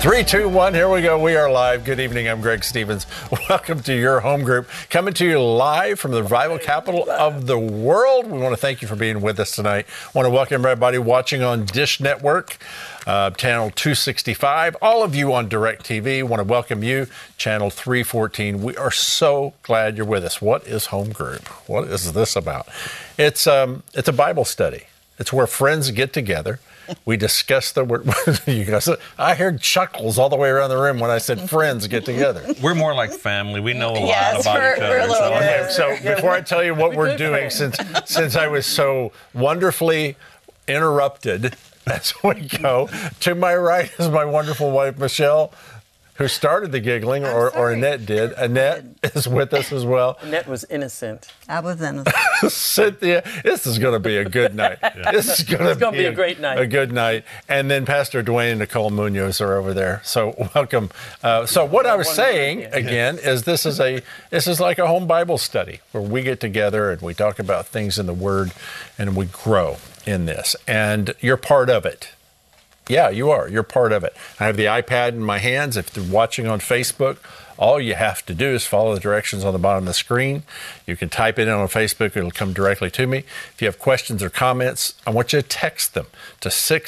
3, 2, 1, here we go. We are live. Good evening. I'm Greg Stevens. Welcome to your home group. Coming to you live from the revival capital of the world. We want to thank you for being with us tonight. I want to welcome everybody watching on Dish Network, channel 265. All of you on DirecTV, want to welcome you, channel 314. We are so glad you're with us. What is home group? What is this about? It's a Bible study. It's where friends get together. We discuss the word. You guys, I heard chuckles all the way around the room when I said friends get together. We're more like family. We know a lot about each other. So before I tell you what we're doing, since I was so wonderfully interrupted as we go, to my right is my wonderful wife, Michelle, who started the giggling, or Annette did. Annette is with us as well. Annette was innocent. I was innocent. Cynthia, this is going to be a good night. This is going to be a great night. A good night. And then Pastor Dwayne and Nicole Munoz are over there. So welcome. So what I was saying again is this is like a home Bible study where we get together and we talk about things in the Word and we grow in this. And you're part of it. Yeah, you are. You're part of it. I have the iPad in my hands. If you're watching on Facebook, all you have to do is follow the directions on the bottom of the screen. You can type it in on Facebook. It'll come directly to me. If you have questions or comments, I want you to text them to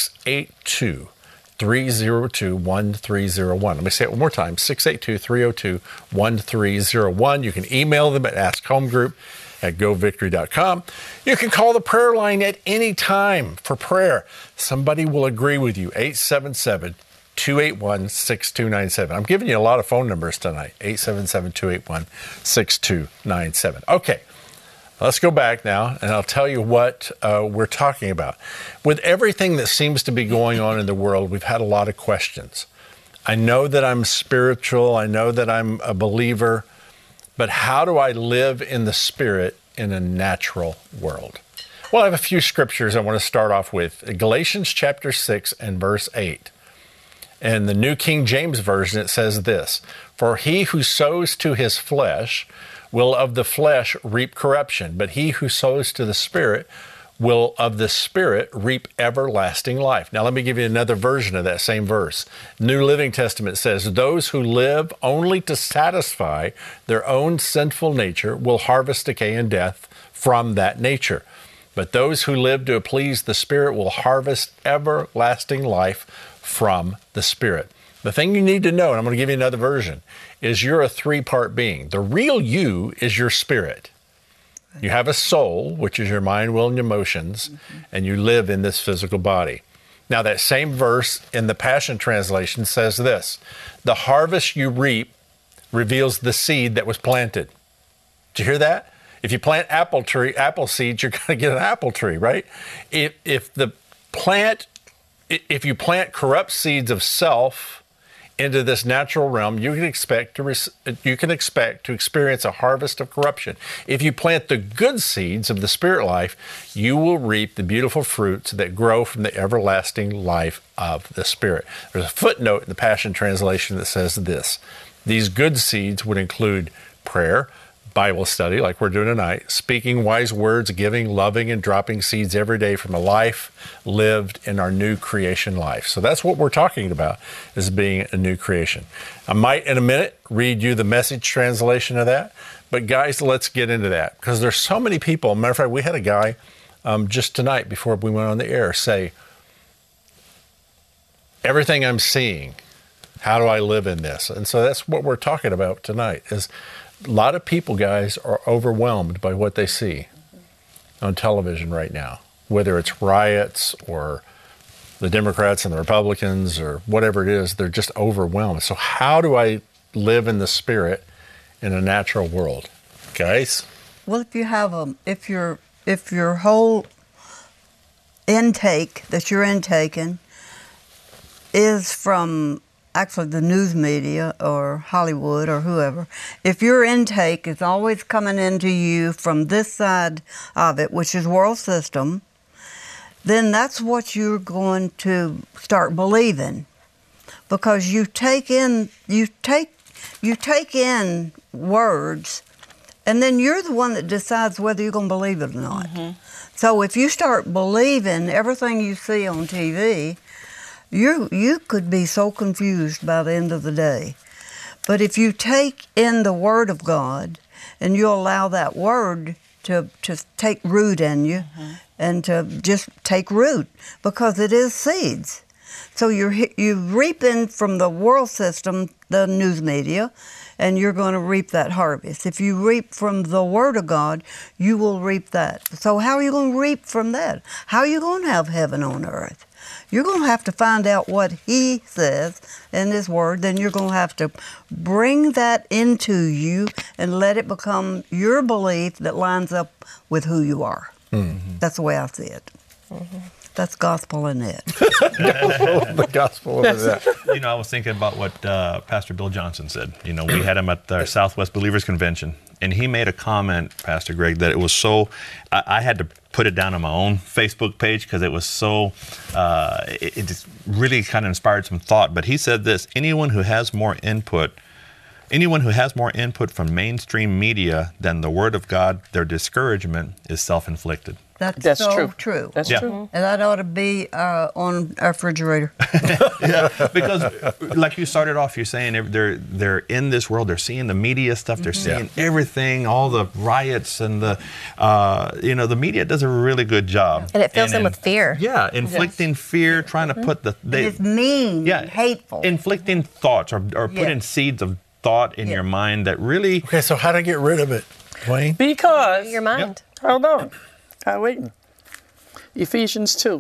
682-302-1301. Let me say it one more time, 682-302-1301. You can email them at askhomegroup@govictory.com. You can call the prayer line at any time for prayer. Somebody will agree with you. 877-281-6297. I'm giving you a lot of phone numbers tonight. 877-281-6297. Okay, let's go back now, and I'll tell you what we're talking about. With everything that seems to be going on in the world, we've had a lot of questions. I know that I'm spiritual. I know that I'm a believer. But how do I live in the Spirit in a natural world? Well, I have a few scriptures I want to start off with. Galatians chapter 6 and verse 8. In the New King James Version, it says this: "For he who sows to his flesh will of the flesh reap corruption, but he who sows to the Spirit will of the Spirit reap everlasting life." Now, let me give you another version of that same verse. New Living Testament says, "Those who live only to satisfy their own sinful nature will harvest decay and death from that nature. But those who live to please the Spirit will harvest everlasting life from the Spirit." The thing you need to know, and I'm going to give you another version, is you're a three-part being. The real you is your spirit. You have a soul, which is your mind, will, and emotions, and you live in this physical body. Now, that same verse in the Passion Translation says this: "The harvest you reap reveals the seed that was planted." Did you hear that? If you plant apple seeds, you're going to get an apple tree, right? If you plant corrupt seeds of self into this natural realm, you can expect to experience a harvest of corruption. If you plant the good seeds of the Spirit life, you will reap the beautiful fruits that grow from the everlasting life of the Spirit. There's a footnote in the Passion Translation that says this: "These good seeds would include prayer, Bible study, like we're doing tonight, speaking wise words, giving, loving, and dropping seeds every day from a life lived in our new creation life." So that's what we're talking about, is being a new creation. I might, in a minute, read you the Message translation of that. But guys, let's get into that, because there's so many people. Matter of fact, we had a guy just tonight before we went on the air say, "Everything I'm seeing, how do I live in this?" And so that's what we're talking about tonight. Is a lot of people, guys, are overwhelmed by what they see on television right now, whether it's riots or the Democrats and the Republicans or whatever it is. They're just overwhelmed. So how do I live in the Spirit in a natural world, guys? Well, if you have if your whole intake that you're intaking is from actually the news media or Hollywood or whoever, if your intake is always coming into you from this side of it, which is world system, then that's what you're going to start believing, because you take in words, and then you're the one that decides whether you're going to believe it or not. So if you start believing everything you see on TV, you could be so confused by the end of the day. But if you take in the Word of God and you allow that Word to take root in you and to just take root, because it is seeds. So you're reaping from the world system, the news media, and you're going to reap that harvest. If you reap from the Word of God, you will reap that. So how are you going to reap from that? How are you going to have heaven on earth? You're going to have to find out what He says in His Word. Then you're going to have to bring that into you and let it become your belief that lines up with who you are. Mm-hmm. That's the way I see it. Mm-hmm. That's gospel in it. The gospel in that. You know, I was thinking about what Pastor Bill Johnson said. You know, we had him at our Southwest Believers Convention, and he made a comment, Pastor Greg, that it was so, I had to put it down on my own Facebook page because it was so, it just really kind of inspired some thought. But he said this: anyone who has more input from mainstream media than the Word of God, their discouragement is self-inflicted. That's so true. That's true. And that ought to be on our refrigerator. Yeah, because like you started off, you're saying they're in this world, they're seeing the media stuff, they're seeing everything, all the riots and the, the media does a really good job. And it fills them with fear. Yeah, inflicting fear, trying to put it's mean, hateful. Inflicting thoughts or putting seeds of thought in your mind that really... Okay, so how do I get rid of it, Wayne? Because... Your mind. Hold on. I'm waiting. Ephesians 2.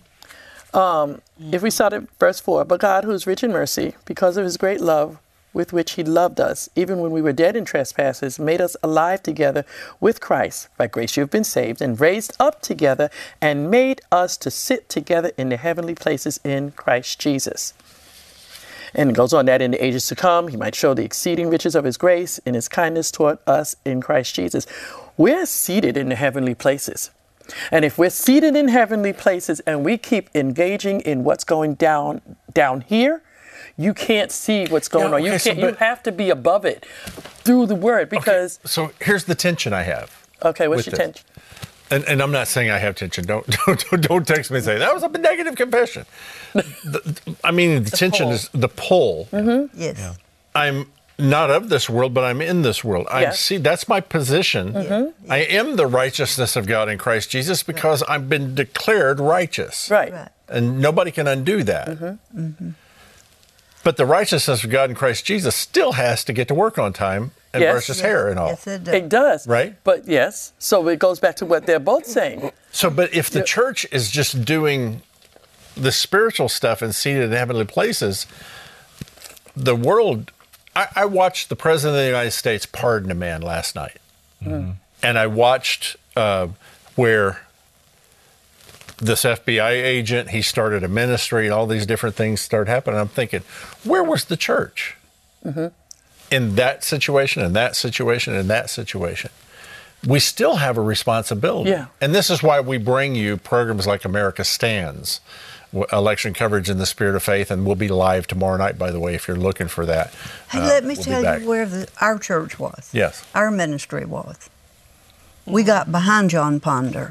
If we start at verse 4, but God, who is rich in mercy, because of His great love with which He loved us, even when we were dead in trespasses, made us alive together with Christ. By grace you have been saved, and raised up together, and made us to sit together in the heavenly places in Christ Jesus. And it goes on that in the ages to come, He might show the exceeding riches of His grace in His kindness toward us in Christ Jesus. We're seated in the heavenly places. And if we're seated in heavenly places and we keep engaging in what's going down here, you can't see what's going on. You have to be above it through the Word, because... Okay, so here's the tension I have. Okay, what's your tension? And I'm not saying I have tension. Don't text me and say, that was a negative confession. The tension is the pull. Mm-hmm. Yes. Yeah. I'm not of this world, but I'm in this world. See, that's my position. Mm-hmm. I am the righteousness of God in Christ Jesus because I've been declared righteous. Right. And nobody can undo that. Mm-hmm. Mm-hmm. But the righteousness of God in Christ Jesus still has to get to work on time and brush his hair and all. Yes, it does. It does. Right? But yes, so it goes back to what they're both saying. So, but if the church is just doing the spiritual stuff and seated in heavenly places, the world... I watched the President of the United States pardon a man last night. Mm-hmm. And I watched where this FBI agent, he started a ministry and all these different things started happening. I'm thinking, where was the church? Mm-hmm. In that situation, in that situation, in that situation. We still have a responsibility. Yeah. And this is why we bring you programs like America Stands, election coverage in the spirit of faith, and we'll be live tomorrow night, by the way, if you're looking for that. Hey, let me tell you where our church was. Yes. Our ministry was. We got behind John Ponder.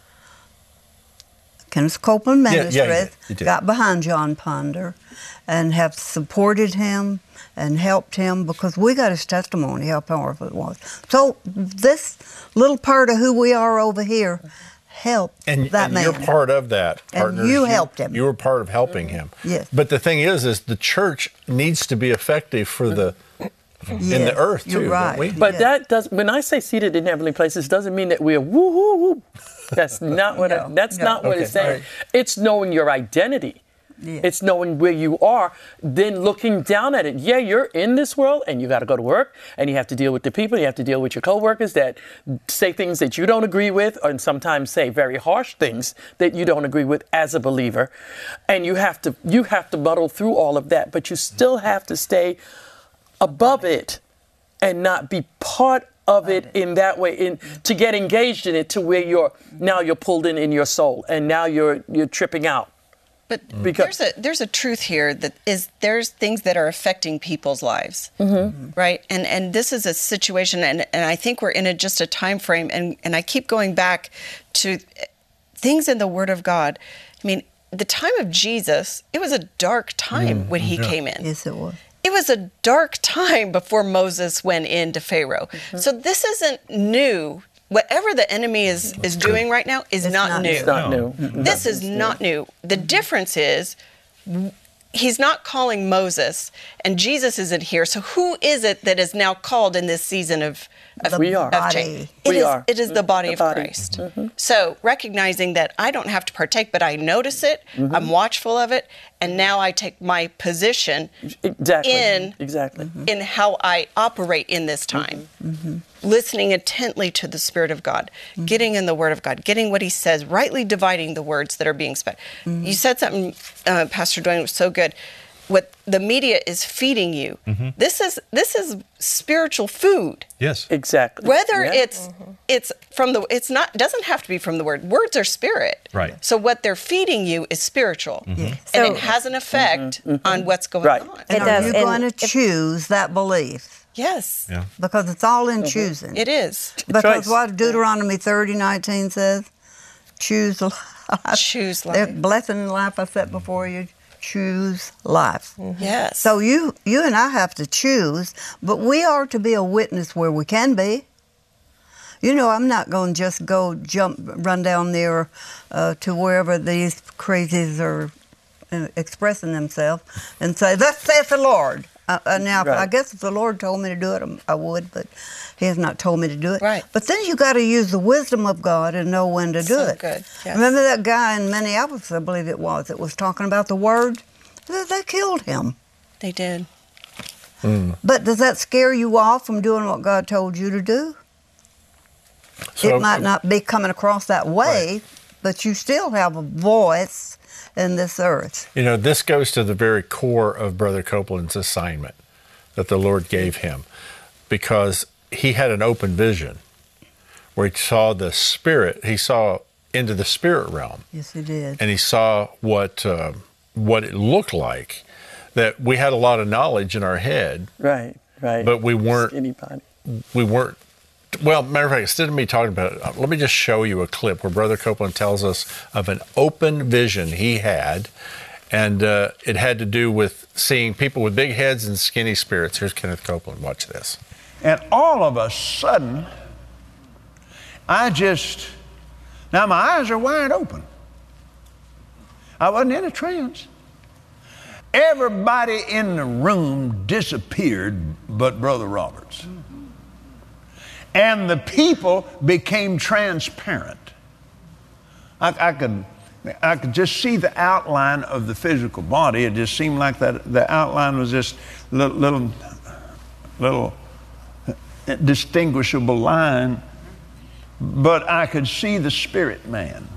Kenneth Copeland Ministries got behind John Ponder and have supported him and helped him because we got his testimony, how powerful it was. So this little part of who we are over here helped that man. You're part of that. And you helped him. You were part of helping him. Yes. But the thing is the church needs to be effective for the in the earth too. You're right. Don't we? But that does. When I say seated in heavenly places, doesn't mean that we're woo woo woo. That's not what. Not what it's saying. Right. It's knowing your identity. Yeah. It's knowing where you are, then looking down at it. Yeah, you're in this world and you got to go to work and you have to deal with the people. You have to deal with your coworkers that say things that you don't agree with, and sometimes say very harsh things that you don't agree with as a believer. And you have to muddle through all of that, but you still have to stay above it and not be part of it in that way, to get engaged in it to where you're pulled in your soul and now you're tripping out. But there's a truth here that there's things that are affecting people's lives, right? And this is a situation, and I think we're in just a time frame, and I keep going back to things in the Word of God. I mean, the time of Jesus, it was a dark time when he came in. Yes, it was. It was a dark time before Moses went into Pharaoh. So this isn't new. Whatever the enemy is doing right now is not new. It's not new. This is not new. The difference is he's not calling Moses, and Jesus isn't here. So who is it that is now called in this season of We are. change? We are. It is the body of body. Christ. So recognizing that I don't have to partake, but I notice it, I'm watchful of it, and now I take my position in how I operate in this time. Listening intently to the Spirit of God, getting in the Word of God, getting what He says, rightly dividing the words that are being spoken. You said something, Pastor Dwayne, was so good. What the media is feeding you, this is spiritual food. Yes, exactly. Whether it's from the, it's not, doesn't have to be from the Word. Words are spirit. Right. So what they're feeding you is spiritual, and it has an effect on what's going on. And are you going to choose that belief? Yes. Yeah. Because it's all in choosing. It is. Because what Deuteronomy 30:19 says, choose life. Choose life. There's blessing in life I set before you. Choose life. Yes. So you and I have to choose, but we are to be a witness where we can be. You know, I'm not going to just run down there to wherever these crazies are expressing themselves and say, "Thus saith the Lord." Now, I guess if the Lord told me to do it, I would, but He has not told me to do it. Right. But then you got to use the wisdom of God and know when to do it. Good. Yes. Remember that guy in Minneapolis, I believe it was, that was talking about the Word? They killed him. They did. But does that scare you off from doing what God told you to do? So, it might not be coming across that way, but you still have a voice in this earth. You know, this goes to the very core of Brother Copeland's assignment that the Lord gave him, because he had an open vision where he saw the Spirit. He saw into the spirit realm. Yes, he did. And he saw what it looked like. That we had a lot of knowledge in our head. Right. But we weren't. Anybody. We weren't. Well, matter of fact, instead of me talking about it, let me just show you a clip where Brother Copeland tells us of an open vision he had, and it had to do with seeing people with big heads and skinny spirits. Here's Kenneth Copeland. Watch this. And all of a sudden, now my eyes are wide open. I wasn't in a trance. Everybody in the room disappeared but Brother Roberts. And the people became transparent. I could just see the outline of the physical body. It just seemed like that the outline was just little distinguishable line. But I could see the spirit man.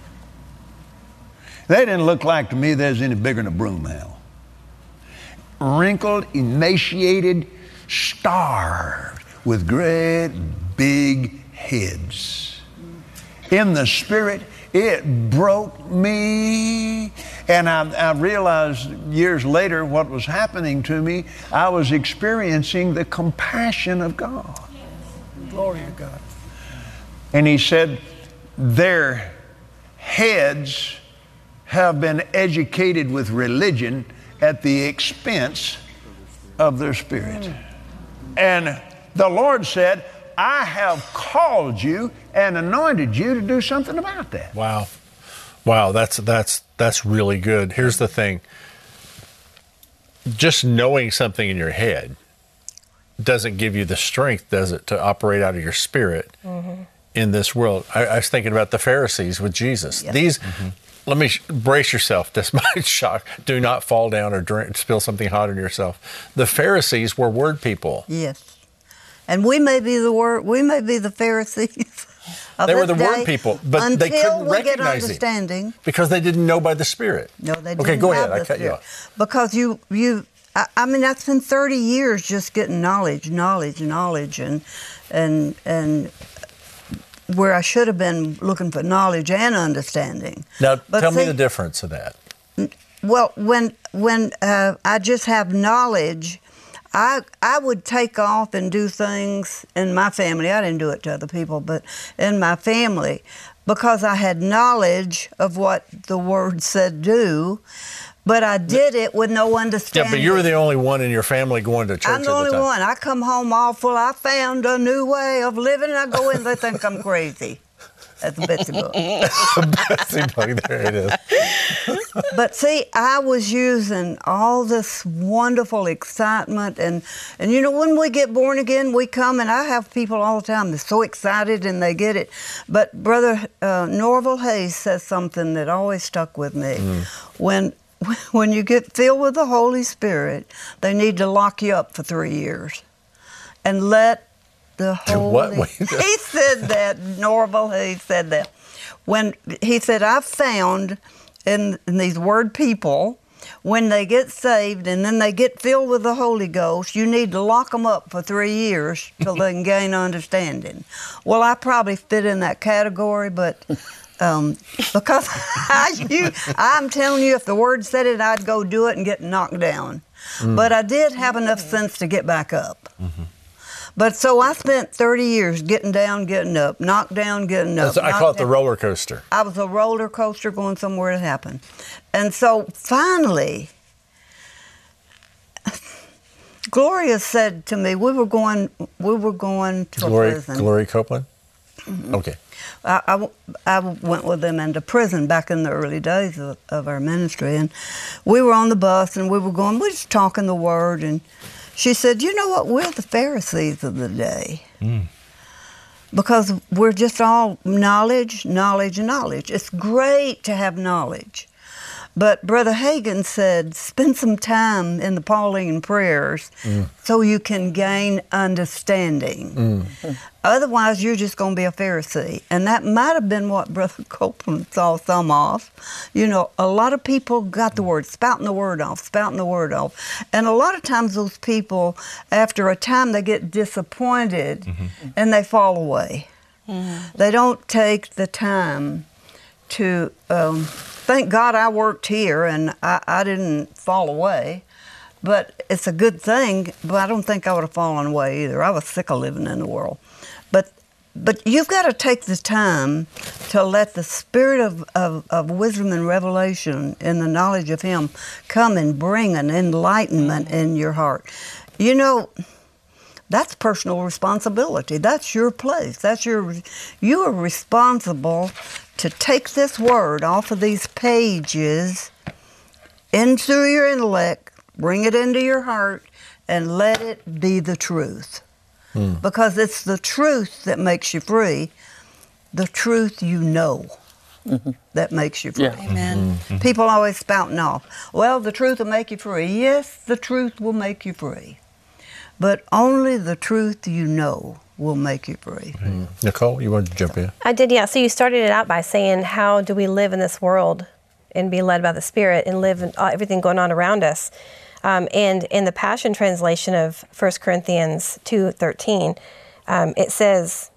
They didn't look like to me they was any bigger than a broom handle. Wrinkled, emaciated, starved, with great big heads. In the spirit, it broke me. And I realized years later what was happening to me. I was experiencing the compassion of God. Glory to God. And he said, their heads have been educated with religion at the expense of their spirit. And the Lord said, I have called you and anointed you to do something about that. Wow, that's really good. Here's the thing. Just knowing something in your head doesn't give you the strength, does it, to operate out of your spirit in this world. I was thinking about the Pharisees with Jesus. Yes. Let me brace yourself. This might shock. Do not fall down or spill something hot on yourself. The Pharisees were word people. Yes. And we may be the Pharisees. They were the word people, but they couldn't recognize it because they didn't know by the Spirit. No, they didn't. Okay, go ahead. I cut you off. Because I mean, that's been 30 years just getting knowledge, and where I should have been looking for knowledge and understanding. Now, tell me the difference of that. Well, when I just have knowledge, I would take off and do things in my family. I didn't do it to other people, but in my family, because I had knowledge of what the Word said do, but I did it with no understanding. Yeah, but you were the only one in your family going to church I'm the only one. I come home all full. I found a new way of living, and I go in, they think I'm crazy. That's a Betsy book. Betsy book, there it is. But see, I was using all this wonderful excitement, and you know, when we get born again, we come, and I have people all the time, they're so excited and they get it. But Brother Norval Hayes says something that always stuck with me. When you get filled with the Holy Spirit, they need to lock you up for 3 years and let the Holy... He said that, Norval Hayes said that. When he said, I've found in these Word people, when they get saved and then they get filled with the Holy Ghost, you need to lock them up for 3 years till they can gain understanding. Well, I probably fit in that category, but because I'm telling you, if the Word said it, I'd go do it and get knocked down. But I did have enough sense to get back up. But so I spent 30 years getting down, getting up, knocked down, getting up. I call it the roller coaster. I was a roller coaster going somewhere to happen. And so finally, Gloria said to me, we were going to a prison. Gloria Copeland? Okay. I went with them into prison back in the early days of our ministry. And we were on the bus and we were just talking the Word, and she said, you know what, we're the Pharisees of the day. Because we're just all knowledge, knowledge, knowledge. It's great to have knowledge. But Brother Hagin said, spend some time in the Pauline prayers so you can gain understanding. Otherwise, you're just going to be a Pharisee. And that might have been what Brother Copeland saw some of. You know, a lot of people got the Word, spouting the Word off. And a lot of times those people, after a time, they get disappointed and they fall away. They don't take the time to... Thank God I worked here and I didn't fall away, but it's a good thing, but I don't think I would have fallen away either. I was sick of living in the world. But you've got to take the time to let the spirit of wisdom and revelation and the knowledge of Him come and bring an enlightenment in your heart. You know, that's personal responsibility. That's your place. You are responsible to take this Word off of these pages into your intellect, bring it into your heart, and let it be the truth. Because it's the truth that makes you free, the truth you know that makes you free. Yeah. Amen. People always spouting off, well, the truth will make you free. Yes, the truth will make you free. But only the truth you know will make you free. Nicole, you wanted to jump in? I did, yeah. So you started it out by saying, how do we live in this world and be led by the Spirit and live in everything going on around us? And in the Passion Translation of 1 Corinthians 2:13, it says,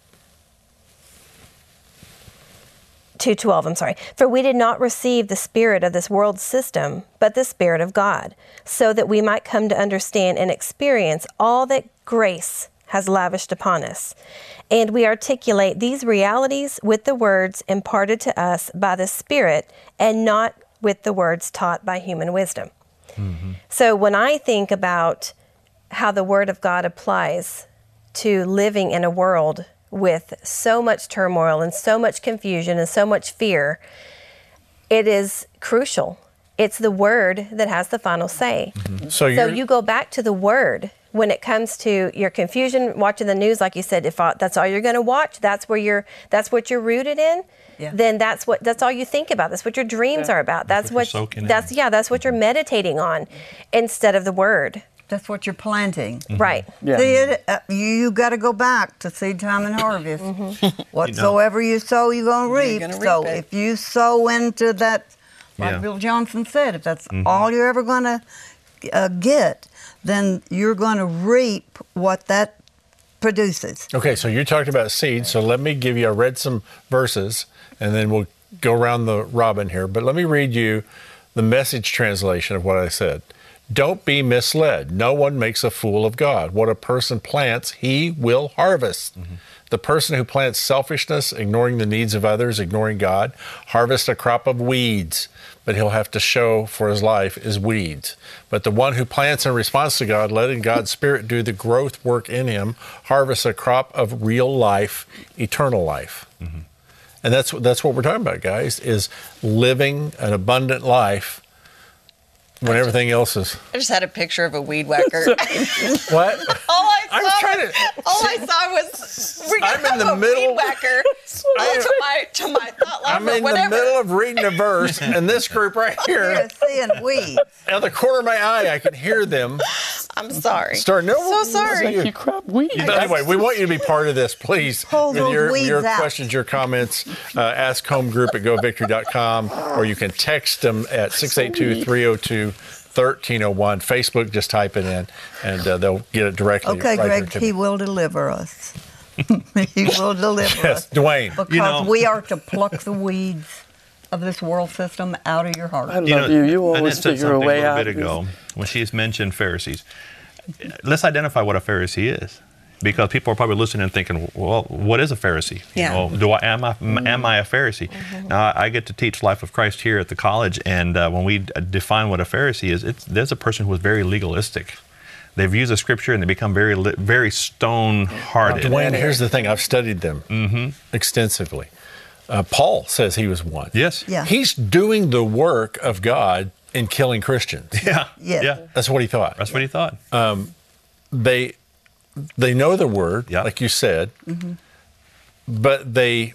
2:12, I'm sorry. For we did not receive the spirit of this world system, but the Spirit of God, so that we might come to understand and experience all that grace has lavished upon us. And we articulate these realities with the words imparted to us by the Spirit and not with the words taught by human wisdom. So when I think about how the Word of God applies to living in a world with so much turmoil and so much confusion and so much fear, it is crucial. It's the Word that has the final say. So you go back to the Word when it comes to your confusion, watching the news, like you said, if that's all you're going to watch, that's what you're rooted in. Then that's all you think about. That's what your dreams are about. That's what you're meditating on instead of the Word. That's what you're planting. Right. Yeah. See, you got to go back to seed time and harvest. Whatsoever you sow, you're going to reap. So if you sow into that, like Bill Johnson said, if that's all you're ever going to get, then you're going to reap what that produces. Okay, so you talked about seeds, so let me give you, I read some verses, and then we'll go around the robin here, but let me read you the Message translation of what I said. Don't be misled. No one makes a fool of God. What a person plants, he will harvest. The person who plants selfishness, ignoring the needs of others, ignoring God, harvests a crop of weeds, but he'll have to show for his life is weeds. But the one who plants in response to God, letting God's Spirit do the growth work in him, harvests a crop of real life, eternal life. And that's what we're talking about, guys, is living an abundant life when everything else is... I just had a picture of a weed whacker. What? All I saw was I'm in the middle. Weed whacker. To my thought life. I'm in the middle of reading a verse, and this group right here, You're seeing weeds. out of the corner of my eye, I can hear them I'm sorry. start. No, So sorry. You crop weeds. But anyway, we want you to be part of this, please. Pull With those your weeds out. questions, your comments, ask home group at govictory.com, or you can text them at 682-302-1301. Facebook, just type it in, and they'll get it directly. Okay, right Greg, here to he me. will deliver us. He will deliver Yes, us. Dwayne. Because we are to pluck the weeds of this world system out of your heart. I love you. You always Annette said figure a something way a out. little bit ago when she's mentioned Pharisees. Let's identify what a Pharisee is, because people are probably listening and thinking, "Well, what is a Pharisee? Yeah. You know, am I a Pharisee?" Now, I get to teach Life of Christ here at the college, and when we define what a Pharisee is, there's a person who is very legalistic. They've used the scripture and they become very stone-hearted. Dwayne, here's the thing. I've studied them extensively. Paul says he was one. Yes. Yeah. He's doing the work of God in killing Christians. Yeah. Yeah. Yeah. That's what he thought. That's what he thought. They know the word, Yeah. like you said, but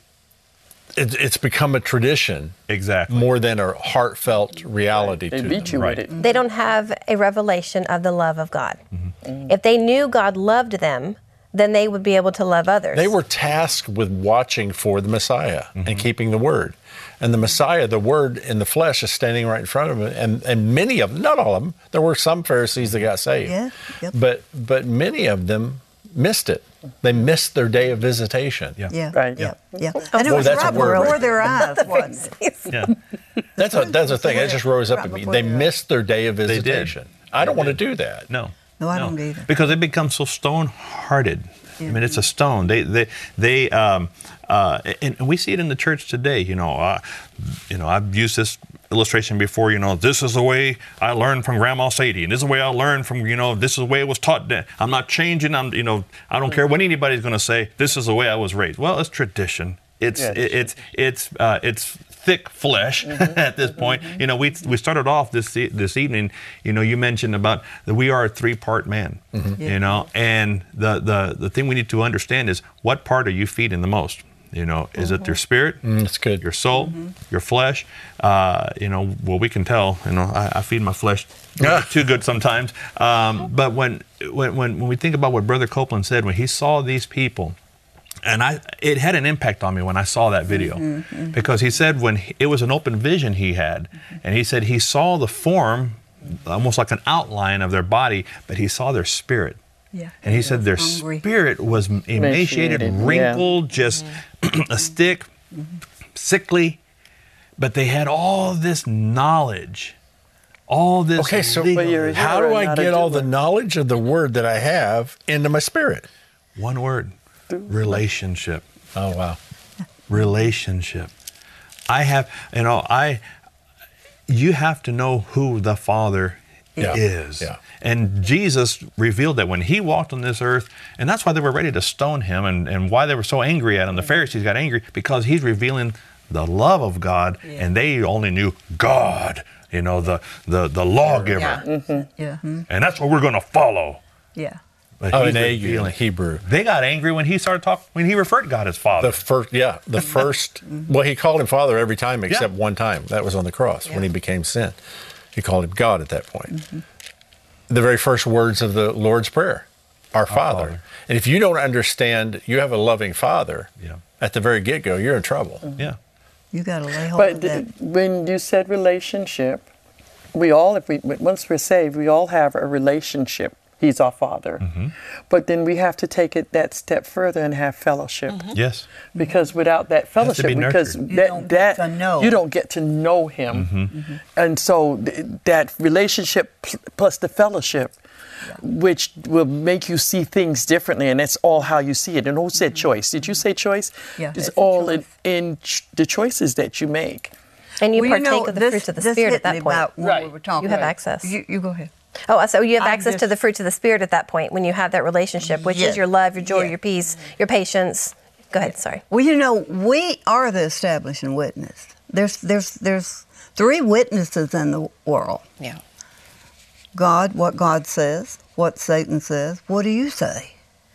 it's become a tradition Exactly. more than a heartfelt reality They to beat them. you Right. with it. They don't have a revelation of the love of God. If they knew God loved them, then they would be able to love others. They were tasked with watching for the Messiah and keeping the word. And the Messiah, the word in the flesh, is standing right in front of them. And many of them, not all of them, there were some Pharisees that got saved. Yeah, yep. But many of them missed it. They missed their day of visitation. Yeah. Yeah, Right. yeah, yeah. And it Boy, was that's a right word before right their eyes, wasn't it? Yeah. That's a thing. It just rose up Right in me. before They their eyes. missed their day of did. visitation. I don't want to do that. No. No, I don't either. Because they become so stone-hearted. I mean, it's a stone. And we see it in the church today. I've used this illustration before. This is the way I learned from Grandma Sadie, and this is the way I learned from. This is the way it was taught. I'm not changing. I don't care what anybody's going to say. This is the way I was raised. Well, it's tradition. It's thick flesh at this point. We started off this evening. You mentioned about that we are a 3-part man. And the thing we need to understand is what part are you feeding the most? Is it your spirit? That's good. Your soul, your flesh. Well, we can tell. I feed my flesh too good sometimes. But when we think about what Brother Copeland said when he saw these people. And it had an impact on me when I saw that video, because he said it was an open vision he had, and he said he saw the form, almost like an outline of their body, but he saw their spirit. Yeah. And he said their Hungry. spirit was emaciated, Emaciated, wrinkled, just a stick, sickly, but they had all this knowledge, all this. Okay, so you're how do I not a get all the doer. knowledge of the word that I have into my spirit? One word: relationship. Oh, wow. Relationship. You have to know who the Father is. Yeah. And Jesus revealed that when he walked on this earth, and that's why they were ready to stone him and why they were so angry at him. The Pharisees got angry because he's revealing the love of God, and they only knew God, the lawgiver. Yeah. Yeah. And that's what we're going to follow. Yeah. But Oh, he's in revealing. Hebrew. They got angry when he started talking, when he referred to God as Father. The first, well, he called him Father every time except Yeah. one time. That was on the cross when he became sin. He called him God at that point. The very first words of the Lord's Prayer, Our Father. Father. And if you don't understand you have a loving Father, at the very get-go, you're in trouble. Yeah. You got to lay hold of But that. when you said relationship, we all, once we're saved, we all have a relationship He's our Father. But then we have to take it that step further and have fellowship. Yes. Because without that fellowship, be because nurtured. You don't get to know. you don't get to know Him. And so that relationship plus the fellowship, which will make you see things differently, and that's all how you see it. And who said choice? Did you say choice? Yeah, It's it's a all choice. in the choices that you make. And you Well, partake of the fruits of the this Spirit hit at that me point. about when Right. we were talking. You have access. You go ahead. Oh, so you have I access to just- the fruits of the Spirit at that point when you have that relationship, which Yes. is your love, your joy, Yes. your peace, your patience. Go ahead, sorry. Well, you know, we are the establishing witness. There's three witnesses in the world. Yeah. God, what God says, what Satan says. What do you say?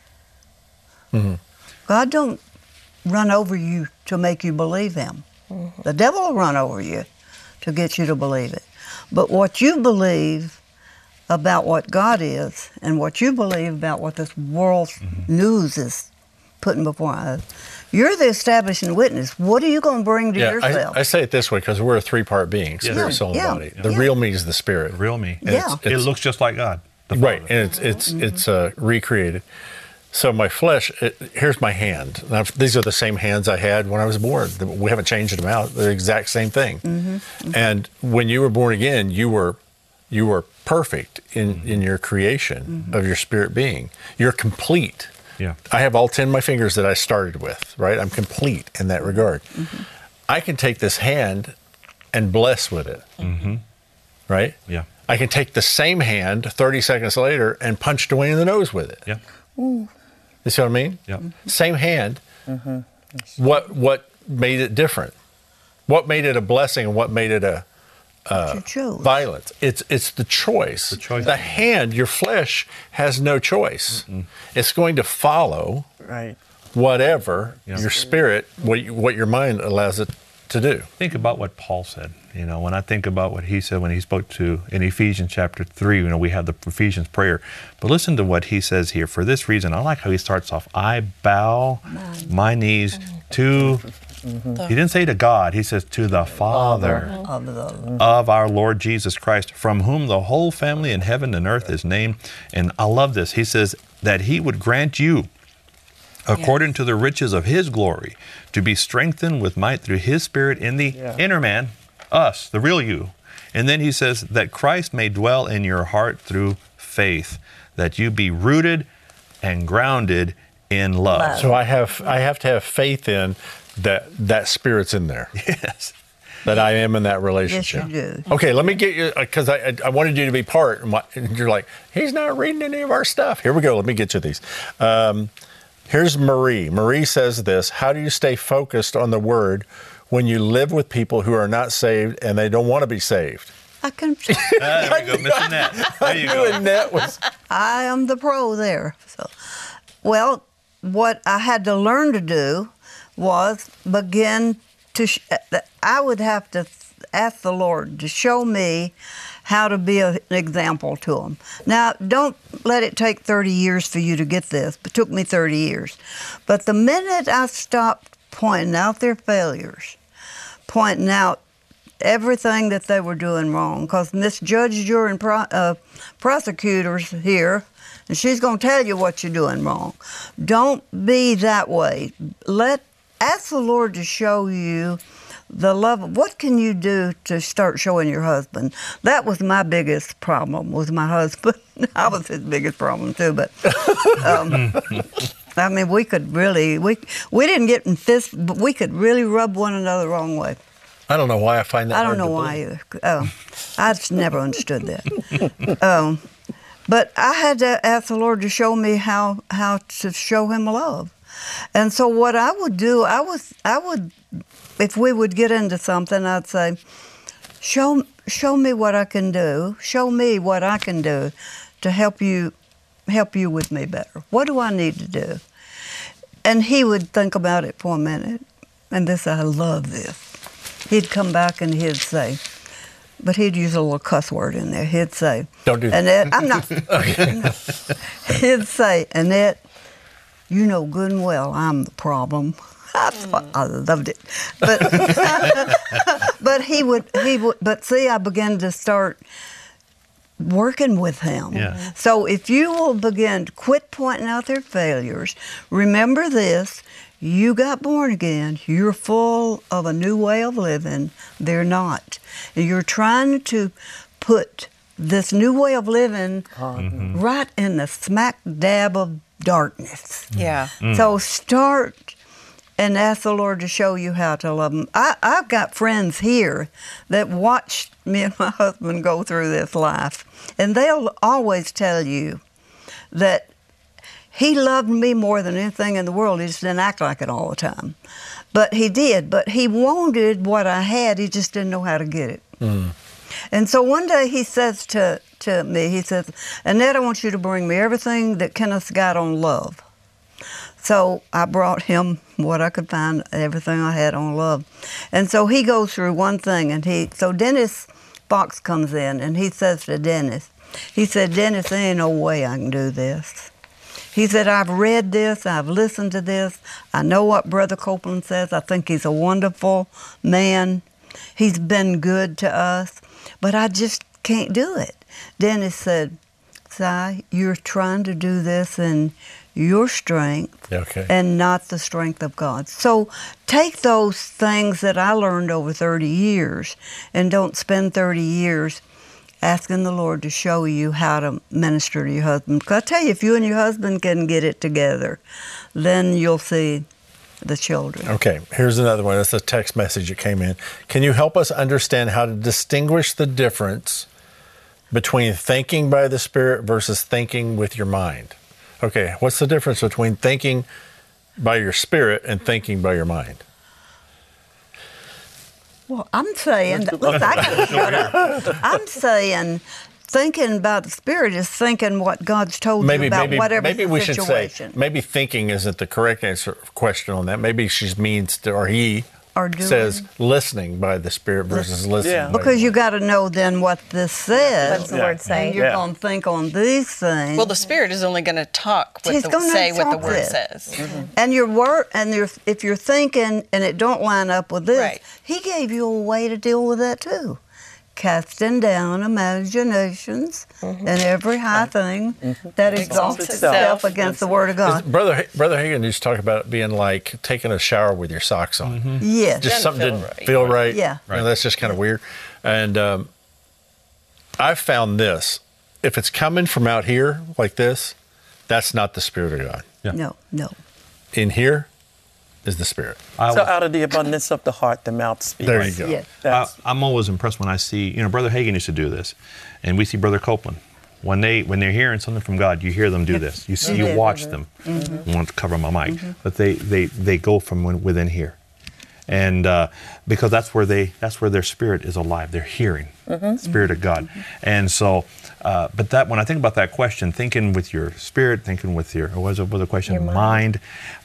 God don't run over you to make you believe Him. The devil will run over you to get you to believe it. But what you believe about what God is and what you believe about what this world's news is putting before us, you're the establishing witness. What are you going to bring to yourself? I say it this way because we're a three-part being, spirit, Yeah. soul, and Yeah. body. The Yeah. real me is the spirit. Real me. And Yeah. It looks just like God. the Right, Father. and it's recreated. So my flesh, here's my hand. Now, these are the same hands I had when I was born. We haven't changed them out. They're the exact same thing. And when you were born again, you were perfect in your creation of your spirit being. You're complete. Yeah. I have all 10 of my fingers that I started with, right? I'm complete in that regard. I can take this hand and bless with it, right? Yeah. I can take the same hand 30 seconds later and punch Dwayne in the nose with it. Yeah. You see what I mean? Yeah. Same hand. What made it different? What made it a blessing and what made it a you chose. violence? It's the choice. The choice. The hand, your flesh, has no choice. It's going to follow Right. whatever Yeah. your spirit, what your mind allows it to do. Think about what Paul said. You know, when I think about what he said when he spoke to in Ephesians chapter 3, you know, we have the Ephesians prayer. But listen to what he says here. For this reason, I like how he starts off, I bow my knees to, he didn't say to God, he says to the Father Of the of our Lord Jesus Christ, from whom the whole family in heaven and earth is named. And I love this. He says that he would grant you, according to the riches of his glory, to be strengthened with might through his Spirit in the inner man, us, the real you. And then he says that Christ may dwell in your heart through faith, that you be rooted and grounded in love. So I have to have faith in that spirit's in there. Yes. That I am in that yes, relationship. you do. Okay, let me get you, because I wanted you to be part, and you're like, he's not reading any of our stuff. Here we go, let me get you these. Here's Marie. Marie says this, how do you stay focused on the word when you live with people who are not saved and they don't want to be saved? I can. There we go, Miss Annette. There you go. Annette was, I am the pro there. So, well, what I had to learn to do was begin to. I would have to ask the Lord to show me how to be an example to them. Now, don't let it take 30 years for you to get this. It took me 30 years. But the minute I stopped pointing out their failures, pointing out everything that they were doing wrong, because Miss Judge, Jury, and prosecutor's here, and she's going to tell you what you're doing wrong. Don't be that way. Ask the Lord to show you the love. What can you do to start showing your husband? That was my biggest problem with my husband. I was his biggest problem too, but I mean, we could really, we didn't get in fists, but we could really rub one another the wrong way. I don't know why I find that I don't hard know to why believe. either. I just never understood that. But I had to ask the Lord to show me how to show Him love. And so what I would do, I would, if we would get into something, I'd say, show me what I can do. Show me what I can do to help you with me better. What do I need to do? And he would think about it for a minute. And I love this. He'd come back and he'd say, but he'd use a little cuss word in there. He'd say, Don't do that. Annette, I'm not. No. He'd say, Annette, you know good and well I'm the problem. I loved it. But but he would. But see, I began to start working with Him. Yeah. So if you will begin to quit pointing out their failures, remember this, you got born again, you're full of a new way of living, they're not. And you're trying to put this new way of living right in the smack dab of darkness. Yeah. So start and ask the Lord to show you how to love Him. I've got friends here that watched me and my husband go through this life, and they'll always tell you that he loved me more than anything in the world. He just didn't act like it all the time. But he did. But he wanted what I had. He just didn't know how to get it. And so one day he says to me, he says, Annette, I want you to bring me everything that Kenneth's got on love. So I brought him what I could find, everything I had on love. And so he goes through one thing, and so Dennis Fox comes in, and he says to Dennis, he said, Dennis, there ain't no way I can do this. He said, I've read this, I've listened to this, I know what Brother Copeland says, I think he's a wonderful man, he's been good to us, but I just can't do it. Dennis said, Si, you're trying to do this in your strength and not the strength of God. So take those things that I learned over 30 years and don't spend 30 years asking the Lord to show you how to minister to your husband. Because I tell you, if you and your husband can get it together, then you'll see the children. Okay, here's another one. That's a text message that came in. Can you help us understand how to distinguish the difference between thinking by the Spirit versus thinking with your mind? Okay, what's the difference between thinking by your spirit and thinking by your mind? Well, I'm saying, look, I gotta shut up. I'm saying thinking about the Spirit is thinking what God's told you about whatever maybe we situation. should say, maybe thinking isn't the correct question on that. Maybe she means, or he says listening by the Spirit versus listening. Yeah. Because you got to know then what this says. What's the word say? And you're going to think on these things. Well, the Spirit is only going to talk what the Word says. And your word, and if you're thinking and it don't line up with this, He gave you a way to deal with that too. Casting down imaginations and every high thing that exalts itself against the Word of God. Brother Hagin used to talk about it being like taking a shower with your socks on. Yes. Just something didn't feel right. Yeah. You know, that's just kind of weird. And I've found this. If it's coming from out here like this, that's not the Spirit of God. Yeah. No. In here is the Spirit. So out of the abundance of the heart, the mouth speaks. There you go. Yes. I'm always impressed when I see, Brother Hagin used to do this, and we see Brother Copeland. When they're hearing something from God, you hear them do this. You watch them. I want to cover my mic, but they go from within here, and because that's where their spirit is alive. They're hearing the Spirit of God, and so. But that when I think about that question, thinking with your spirit, thinking with your what was the question? Your mind.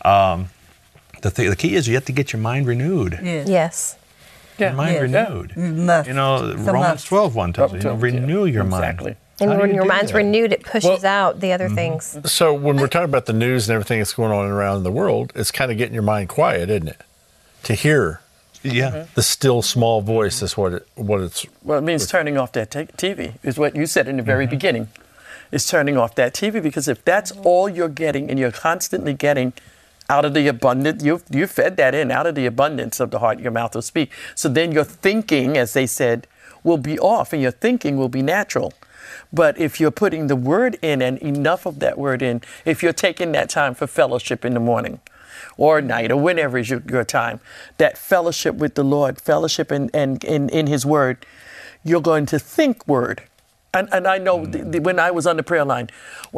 The key is you have to get your mind renewed. Yes. Your mind renewed. Romans 12:1 tells you, renew your mind. And when your mind's renewed, it pushes out the other things. So when we're talking about the news and everything that's going on around the world, it's kind of getting your mind quiet, isn't it? To hear the still small voice is what it's... Well, it means turning off that TV, is what you said in the very beginning. Is turning off that TV, because if that's all you're getting and you're constantly getting out of the abundance, you fed that in, out of the abundance of the heart, your mouth will speak. So then your thinking, as they said, will be off, and your thinking will be natural. But if you're putting the Word in, and enough of that Word in, if you're taking that time for fellowship in the morning or at night or whenever is your time, that fellowship with the Lord, fellowship in His Word, you're going to think Word. And I know when I was on the prayer line,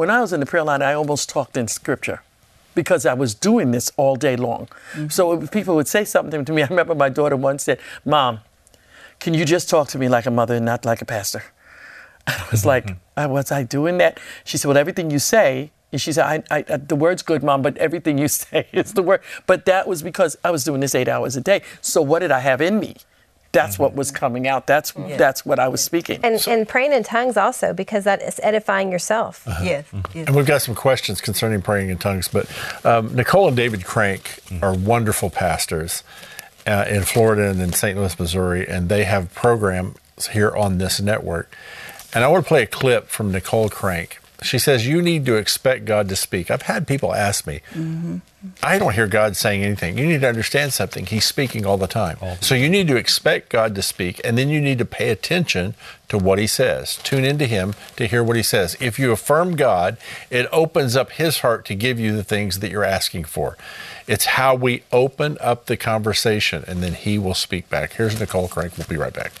I almost talked in Scripture, because I was doing this all day long. So if people would say something to me, I remember my daughter once said, Mom, can you just talk to me like a mother and not like a pastor? I was like, was I doing that? She said, well, everything you say, and she said, the word's good, Mom, but everything you say is the word. But that was because I was doing this 8 hours a day. So what did I have in me? That's what was coming out. That's what I was speaking. And praying in tongues also, because that is edifying yourself. Yes. And we've got some questions concerning praying in tongues. But Nicole and David Crank are wonderful pastors in Florida and in St. Louis, Missouri, and they have programs here on this network. And I want to play a clip from Nicole Crank. She says, you need to expect God to speak. I've had people ask me, I don't hear God saying anything. You need to understand something. He's speaking all the time. So you need to expect God to speak, and then you need to pay attention to what he says. Tune into him to hear what he says. If you affirm God, it opens up his heart to give you the things that you're asking for. It's how we open up the conversation, and then he will speak back. Here's Nicole Crank. We'll be right back.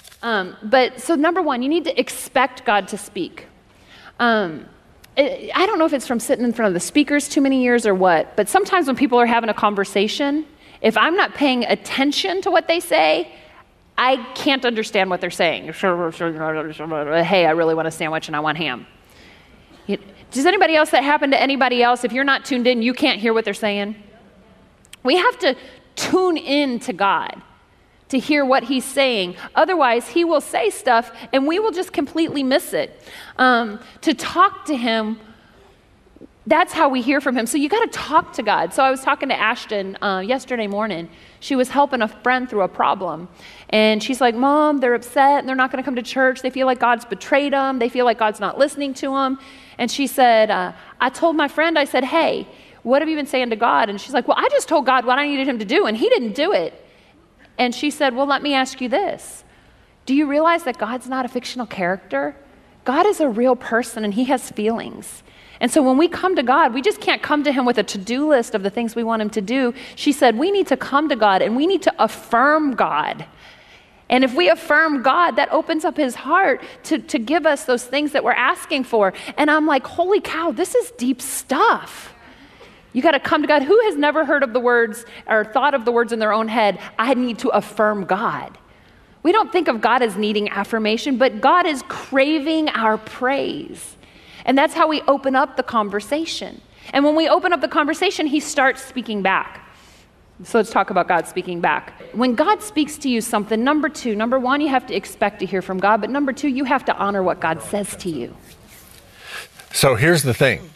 So number one, you need to expect God to speak. I don't know if it's from sitting in front of the speakers too many years or what, but sometimes when people are having a conversation, if I'm not paying attention to what they say, I can't understand what they're saying. Hey, I really want a sandwich and I want ham. Does anybody else that happen to anybody else? If you're not tuned in, you can't hear what they're saying. We have to tune in to God to hear what he's saying. Otherwise, he will say stuff and we will just completely miss it. To talk to him, that's how we hear from him. So you got to talk to God. So I was talking to Ashton yesterday morning. She was helping a friend through a problem. And she's like, Mom, they're upset and they're not going to come to church. They feel like God's betrayed them. They feel like God's not listening to them. And she said, I told my friend, I said, hey, what have you been saying to God? And she's like, well, I just told God what I needed him to do and he didn't do it. And she said, well, let me ask you this. Do you realize that God's not a fictional character? God is a real person and he has feelings. And so when we come to God, we just can't come to him with a to-do list of the things we want him to do. She said, we need to come to God and we need to affirm God. And if we affirm God, that opens up his heart to give us those things that we're asking for. And I'm like, holy cow, this is deep stuff. You got to come to God. Who has never heard of the words or thought of the words in their own head? I need to affirm God. We don't think of God as needing affirmation, but God is craving our praise. And that's how we open up the conversation. And when we open up the conversation, he starts speaking back. So let's talk about God speaking back. When God speaks to you something, number one, you have to expect to hear from God. But number two, you have to honor what God says to you. So here's the thing.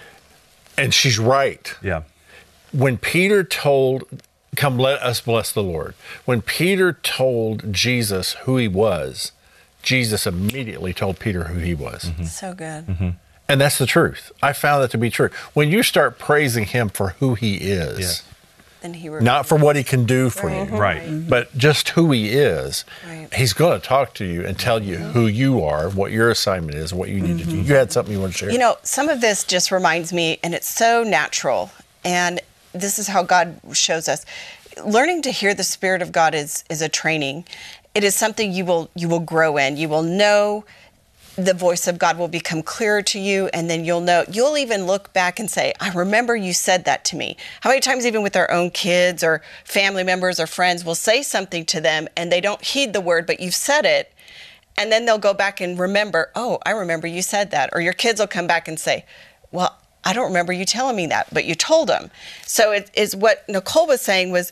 And she's right. Yeah. When Peter told, come let us bless the Lord. When Peter told Jesus who he was, Jesus immediately told Peter who he was. Mm-hmm. So good. And that's the truth. I found that to be true. When you start praising him for who he is, then he not for what he can do for you, Right. but just who he is, he's going to talk to you and tell you who you are, what your assignment is, what you need to do. You had something you want to share? You know, some of this just reminds me, and it's so natural, and this is how God shows us. Learning to hear the Spirit of God is a training. It is something you will grow in. You will know the voice of God will become clearer to you, and then you'll even look back and say, I remember you said that to me. How many times even with our own kids or family members or friends, we'll say something to them and they don't heed the word, but you've said it, and then they'll go back and remember, oh, I remember you said that. Or your kids will come back and say, well, I don't remember you telling me that, but you told them. So it is what Nicole was saying was,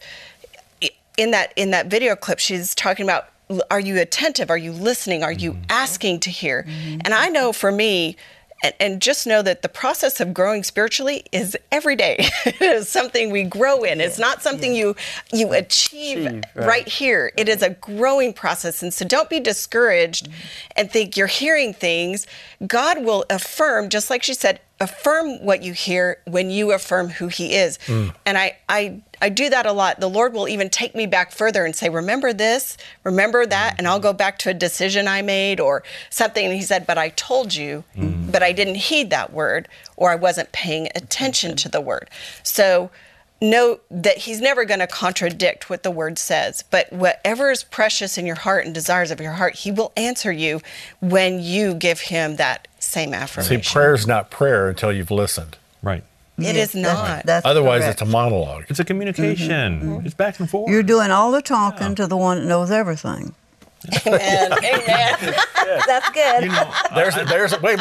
in that video clip, she's talking about, are you attentive? Are you listening? Are you asking to hear? And I know for me, and just know that the process of growing spiritually is every day. It is something we grow in. It's not something you achieve right here. It is a growing process. And so don't be discouraged and think you're hearing things. God will affirm, just like she said, affirm what you hear when you affirm who he is. And I do that a lot. The Lord will even take me back further and say, remember this, remember that, and I'll go back to a decision I made or something. And he said, but I told you, but I didn't heed that word, or I wasn't paying attention to the word. So know that he's never going to contradict what the word says, but whatever is precious in your heart and desires of your heart, he will answer you when you give him that same affirmation. See, prayer's not prayer until you've listened. Right. It is not. That's Otherwise, correct. it's a monologue. It's a communication. It's back and forth. You're doing all the talking to the one that knows everything. Amen. Amen. That's good. Wait.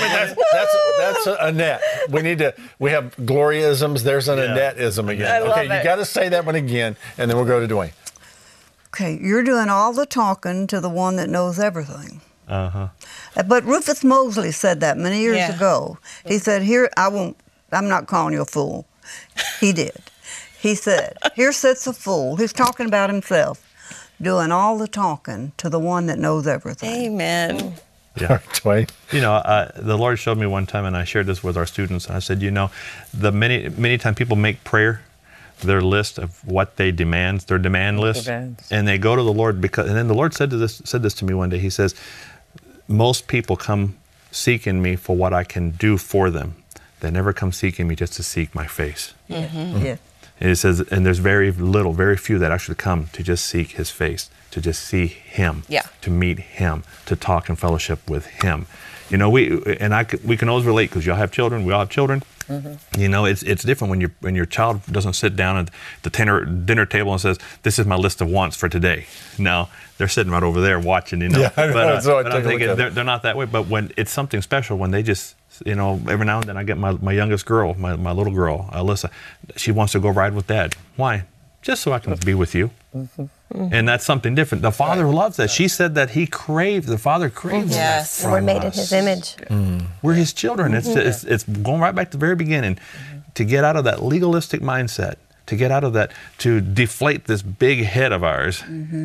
That's Annette. We have Gloriaisms. There's an Annette-ism again. I love You it. got to say that one again, and then we'll go to Dwayne. Okay, you're doing all the talking to the one that knows everything. Uh-huh. But Rufus Mosley said that many years ago. He said, I'm not calling you a fool. He did. He said, here sits a fool. He's talking about himself, doing all the talking to the one that knows everything. Amen. Yeah. Dwayne? The Lord showed me one time, and I shared this with our students, and I said, the many times people make prayer their list of what they demand, their demand list, and they go to the Lord and then the Lord said this to me one day. He says, most people come seeking me for what I can do for them. They never come seeking me just to seek my face. Mm-hmm. Yeah. And it says, and there's very few that actually come to just seek his face, to just see him, to meet him, to talk and fellowship with him. We can always relate because y'all have children. We all have children. Mm-hmm. It's different when your child doesn't sit down at the dinner table and says, "This is my list of wants for today." No, they're sitting right over there watching. Yeah, I know. But I'm thinking they're not that way. But when it's something special, when they just every now and then I get my youngest girl, my little girl, Alyssa, she wants to go ride with Dad. Why? Just so I can be with you. Mm-hmm. And that's something different. The Father loves that. She said that the Father craves that from we're made us. in his image. We're his children. It's going right back to the very beginning to get out of that legalistic mindset, to get out of that, to deflate this big head of ours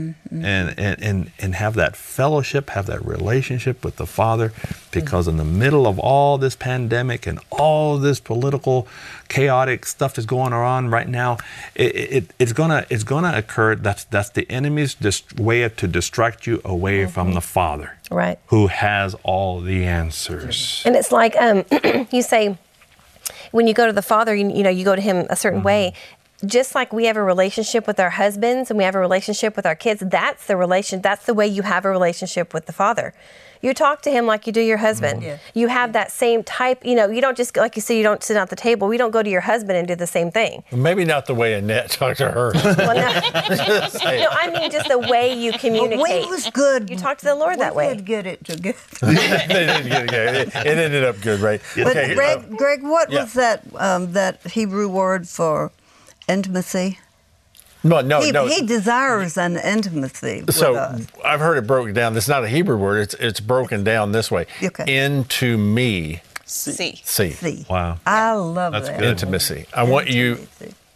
and have that fellowship, have that relationship with the Father, because in the middle of all this pandemic and all this political chaotic stuff that's going on right now, it's gonna occur. That's the enemy's way to distract you away from the Father, right? Who has all the answers. And it's like you say, when you go to the Father, you go to him a certain way. Just like we have a relationship with our husbands and we have a relationship with our kids, that's the way you have a relationship with the Father. You talk to him like you do your husband. Yeah. You have that same type, you don't just, like you say, you don't sit at the table. We don't go to your husband and do the same thing. Maybe not the way Annette talked to her. Well, no, I mean just the way you communicate. Well, was good. You talk to the Lord that way. We did get it together. They didn't get it. It ended up good, right? But Greg, what was that Hebrew word for intimacy? No. He desires an intimacy with us. I've heard it broken down. It's not a Hebrew word. It's broken down this way. Okay. Into me. See. Wow. I love That's that. good. Intimacy. I want you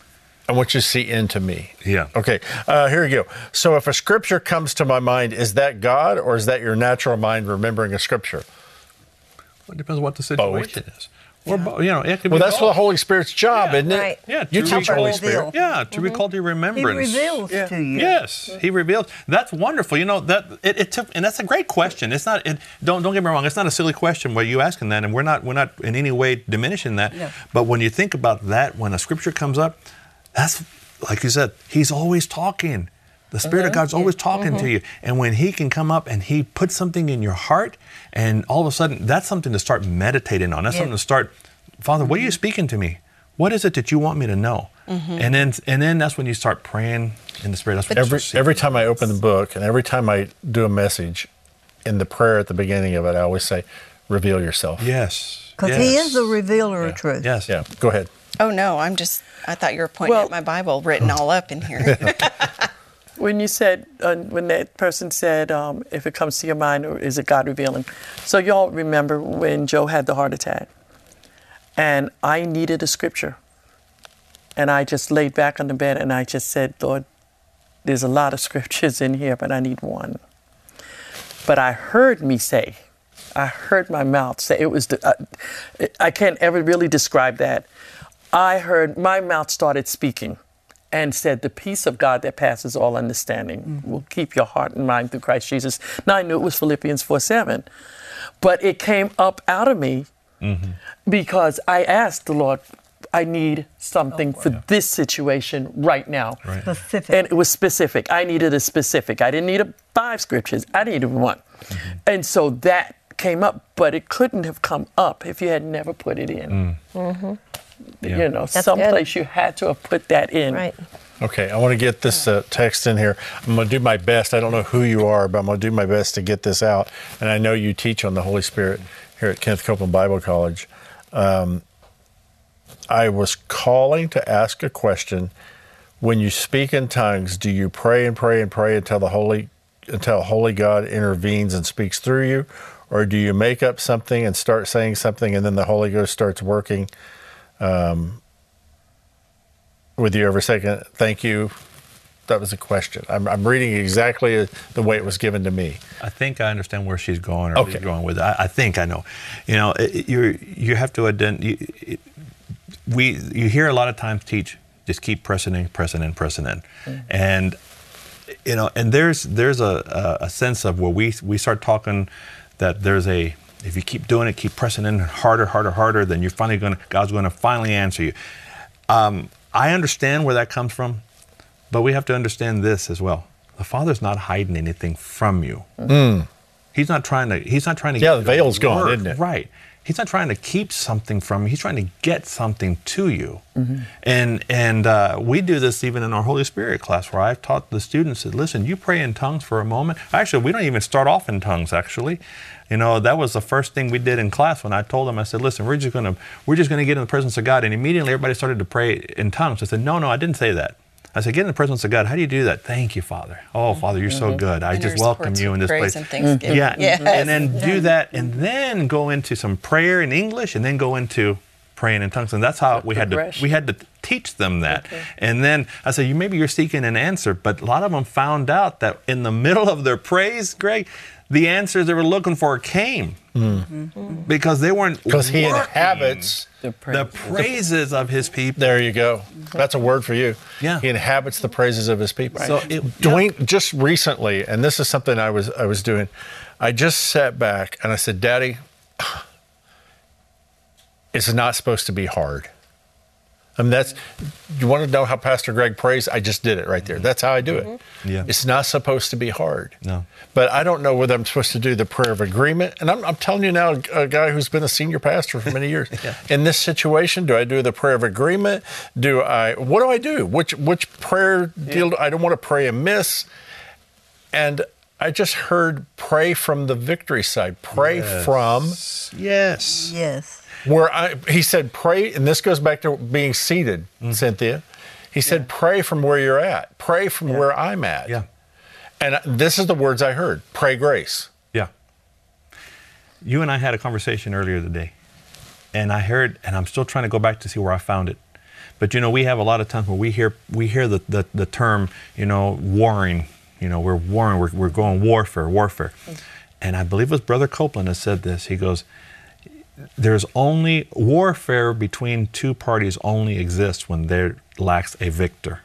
to see into me. Yeah. Okay. Here we go. So if a scripture comes to my mind, is that God or is that your natural mind remembering a scripture? Well, it depends on what the situation is. Or, it could well, be that's the Holy Spirit's job, isn't it? Right. Yeah, you teach Holy Spirit. Yeah, to recall to remembrance. He reveals to you. Yes, He reveals. That's wonderful. That it took, and that's a great question. It's not. Don't get me wrong. It's not a silly question where you asking that, and we're not in any way diminishing that. Yeah. But when you think about that, when a scripture comes up, that's like you said. He's always talking. The Spirit of God's always talking to you. And when He can come up and He puts something in your heart, and all of a sudden, that's something to start meditating on. That's something to start, Father, what are you speaking to me? What is it that you want me to know? And then that's when you start praying in the Spirit. That's every time I open the book and every time I do a message, in the prayer at the beginning of it, I always say, reveal yourself. Yes. Because He is the revealer of truth. Yes. Yeah. Go ahead. Oh, no, I thought you were pointing at my Bible written all up in here. When you said, when that person said, if it comes to your mind, or is it God revealing? So y'all remember when Joe had the heart attack, and I needed a scripture, and I just laid back on the bed and I just said, Lord, there's a lot of scriptures in here, but I need one. But I heard my mouth say, it was, I can't ever really describe that. I heard my mouth started speaking. And said, the peace of God that passes all understanding will keep your heart and mind through Christ Jesus. Now, I knew it was Philippians 4:7. But it came up out of me because I asked the Lord, I need something for this situation right now. Right. Specific. And it was specific. I needed a specific. I didn't need 5 scriptures. I needed one. And so that came up, but it couldn't have come up if you had never put it in. Someplace you had to have put that in. Right. Okay, I want to get this text in here. I'm going to do my best. I don't know who you are, but I'm going to do my best to get this out. And I know you teach on the Holy Spirit here at Kenneth Copeland Bible College. I was calling to ask a question. When you speak in tongues, do you pray and pray and pray until Holy God intervenes and speaks through you? Or do you make up something and start saying something and then the Holy Ghost starts working with you every second? Thank you. that was a question. I'm reading the way it was given to me. I think I understand where she's going, or she's going with it. I think I know. You know, you have to you hear a lot of times teach, just keep pressing in. And you know, and there's a sense of where we start talking that if you keep doing it, keep pressing in harder, then God's going to finally answer you. I understand where that comes from, but we have to understand this as well. The Father's not hiding anything from you. He's not trying to. Yeah, the veil's gone, isn't it? Right. He's not trying to keep something from you. He's trying to get something to you. And we do this even in our Holy Spirit class, where I've taught the students that, listen, you pray in tongues for a moment. Actually, we don't even start off in tongues, actually. You know, that was the first thing we did in class when I told them, I said, listen, we're just going to get in the presence of God. And immediately everybody started to pray in tongues. I said, no, I didn't say that. I said, get in the presence of God. How do you do that? Thank you, Father. Oh, Father, you're so good. I just welcome you in this place. And thanksgiving. Yeah, Yes. and then do that, and then go into some prayer in English, and then go into praying in tongues. And that's how we had to teach them that. Okay. And then I said, maybe you're seeking an answer, but a lot of them found out that in the middle of their praise, Greg, the answers they were looking for came. Because they weren't Because he inhabits the praises of his people. There you go. That's a word for you. Yeah. He inhabits the praises of his people. Right. So Dwayne, just recently, and this is something I was doing, I just sat back and I said, Daddy, it's not supposed to be hard. I mean, you want to know how Pastor Greg prays? I just did it right there. That's how I do it. Yeah. It's not supposed to be hard. No. But I don't know whether I'm supposed to do the prayer of agreement. And I'm telling you now, a guy who's been a senior pastor for many years. Yeah. In this situation, do I do the prayer of agreement? What do I do? Which prayer deal? I don't want to pray amiss. And I just heard pray from the victory side. Pray from. Yes. Yes. He said, pray, and this goes back to being seated, Cynthia. He said, pray from where you're at. Pray from where I'm at. Yeah. And this is the words I heard. Pray grace. Yeah. You and I had a conversation earlier today, and I heard, and I'm still trying to go back to see where I found it. But, you know, we have a lot of times where we hear the term, you know, warring. You know, we're warring, we're going warfare. And I believe it was Brother Copeland that said this. He goes, there's only warfare between two parties only exists when there lacks a victor.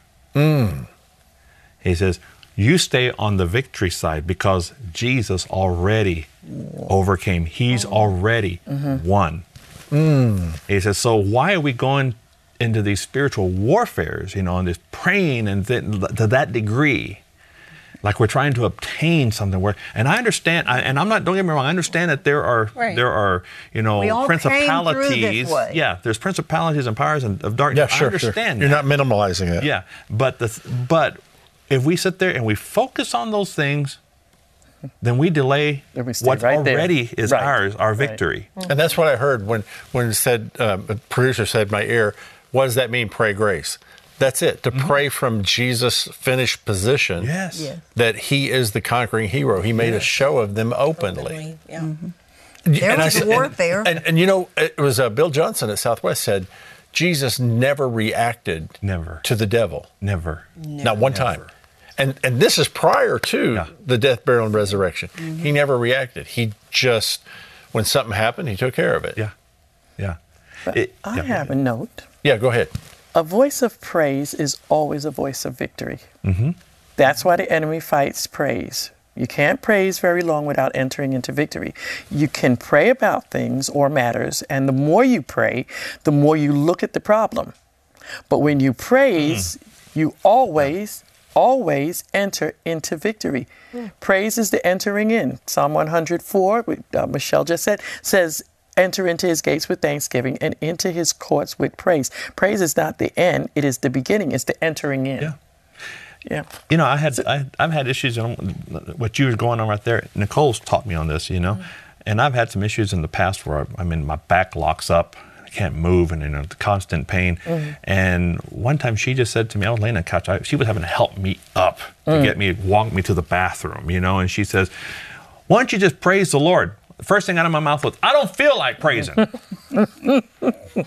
He says, you stay on the victory side because Jesus already overcame. He's already won. He says, so why are we going into these spiritual warfares, you know, and this praying and to that degree? Like we're trying to obtain something and I understand, don't get me wrong, I understand that there are, you know, principalities. Yeah, there's principalities and powers of darkness. Yeah, sure, I understand You're not minimalizing it. Yeah, but if we sit there and we focus on those things, then we delay what already is ours, our victory. And that's what I heard when it said, the producer said in my ear, what does that mean, pray grace? That's it, to pray from Jesus' finished position, that he is the conquering hero. He made a show of them openly. There was warfare. And you know, it was Bill Johnson at Southwest said, Jesus never reacted to the devil. Never. Not one time. And this is prior to the death, burial, and resurrection. He never reacted. He just, when something happened, he took care of it. Yeah. I have a note. Yeah, go ahead. A voice of praise is always a voice of victory. That's why the enemy fights praise. You can't praise very long without entering into victory. You can pray about things or matters, and the more you pray, the more you look at the problem. But when you praise, you always enter into victory. Praise is the entering in. Psalm 104, Michelle just says, enter into his gates with thanksgiving and into his courts with praise. Praise is not the end, it is the beginning, it's the entering in. Yeah. You know, I've had issues on what you were going on right there. Nicole's taught me on this, you know, and I've had some issues in the past where my back locks up, I can't move, and the constant pain. And one time she just said to me, I was laying on the couch, she was having to help me up to walk me to the bathroom, you know, and she says, why don't you just praise the Lord? The first thing out of my mouth was, I don't feel like praising.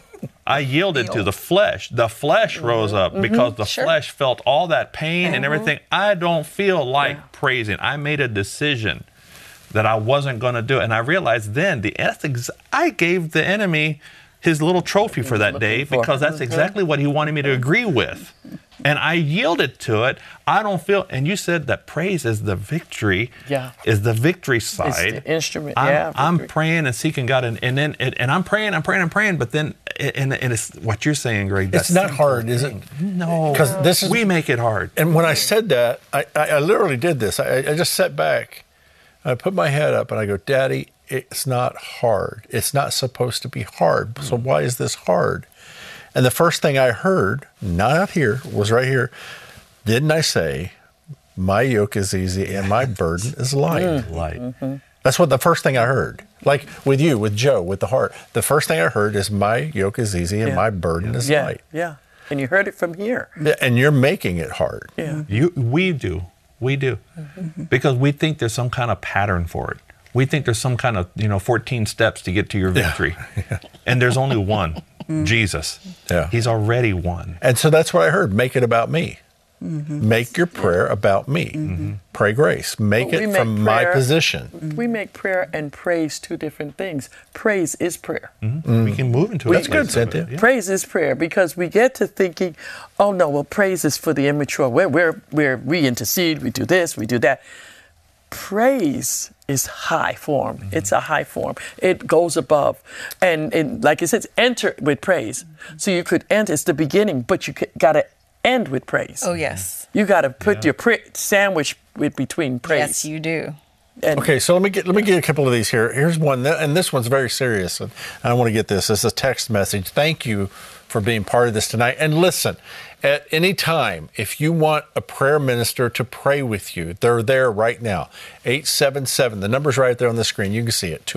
I yielded to the flesh. The flesh rose up because the flesh felt all that pain and everything. I don't feel like praising. I made a decision that I wasn't going to do it. And I realized then the ethics, I gave the enemy his little trophy for that day because that's exactly what he wanted me to agree with. And I yielded to it. I don't feel, and you said that praise is the victory, is the victory side. It's the instrument, I'm praying and seeking God, and I'm praying, but then, and it's what you're saying, Greg. It's not hard, is it? No. Because we make it hard. And when I said that, I literally did this. I just sat back, I put my head up, and I go, Daddy, it's not hard. It's not supposed to be hard. So why is this hard? And the first thing I heard, not out here, was right here. Didn't I say, my yoke is easy and my burden is light? Light. That's what the first thing I heard. Like with you, with Joe, with the heart. The first thing I heard is my yoke is easy and my burden is light. Yeah. And you heard it from here. And you're making it hard. Yeah. We do. Because we think there's some kind of pattern for it. We think there's some kind of, 14 steps to get to your victory. And there's only one. Jesus. Yeah. He's already won. And so that's what I heard. Make it about me. Make your prayer about me. Pray grace. Make it from my position. We make prayer and praise two different things. Praise is prayer. We can move into it. That's good, Cynthia. Yeah. Praise is prayer because we get to thinking, oh no, well, praise is for the immature. We intercede, we do this, we do that. Praise is high form. It's a high form. It goes above. And like it says, enter with praise. So you could enter, it's the beginning, but you got to end with praise. Oh, yes. You got to put your sandwich between praise. Yes, you do. Okay, so let me get a couple of these here. Here's one, and this one's very serious. And I want to get this. It's a text message. Thank you for being part of this tonight. And listen, at any time, if you want a prayer minister to pray with you, they're there right now. 877. The number's right there on the screen. You can see it.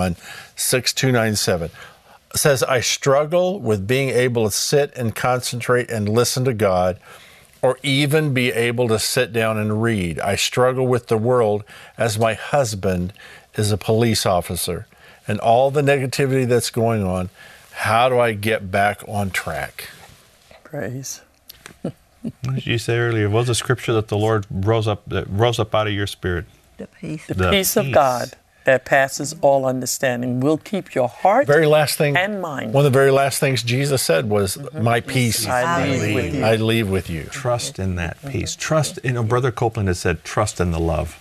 281-6297. It says, I struggle with being able to sit and concentrate and listen to God, or even be able to sit down and read. I struggle with the world as my husband is a police officer and all the negativity that's going on. How do I get back on track? Praise. What did you say earlier? What was the scripture that the Lord rose up out of your spirit? The peace. The peace of God that passes all understanding will keep your heart very last thing, and mind. One of the very last things Jesus said was, my peace I leave with you. Trust in that peace. Trust, Brother Copeland has said, trust in the love.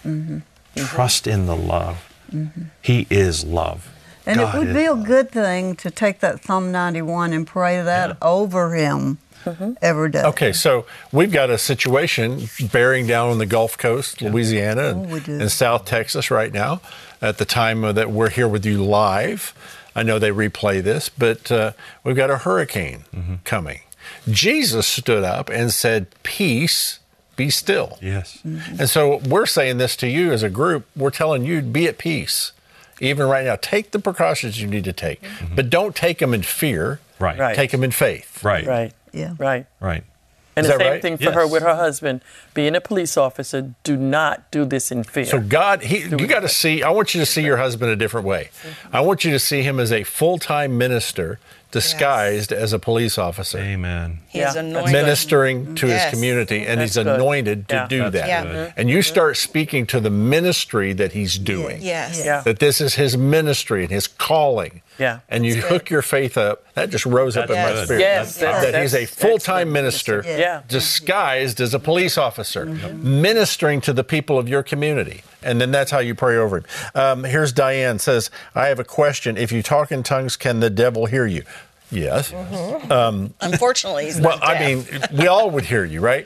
Trust in the love. He is love. And God it would be a good thing to take that Psalm 91 and pray that over him every day. Okay, so we've got a situation bearing down on the Gulf Coast, Louisiana, and South Texas right now. At the time that we're here with you live, I know they replay this, but we've got a hurricane coming. Jesus stood up and said, peace, be still. Yes. And so we're saying this to you as a group. We're telling you, be at peace. Even right now, take the precautions you need to take, but don't take them in fear. Right. Take them in faith. Right. Yeah. Right. And Is the that same right? thing for her with her husband. Being a police officer, do not do this in fear. So God, you got to see, I want you to see your husband a different way. I want you to see him as a full-time minister disguised as a police officer. Amen. He's anointed. Ministering to his community, and he's anointed to do that. Yeah. And you start speaking to the ministry that he's doing. Yes. Yeah. That this is his ministry and his calling. Yeah. And you hook your faith up. That just rose up in my Yes. spirit. Yes, that he's a full-time minister Yeah. disguised as a police officer, ministering to the people of your community. And then that's how you pray over him. Here's Diane says, I have a question. If you talk in tongues, can the devil hear you? Yes. Unfortunately, he's Well, not I deaf. mean, we all would hear you, right?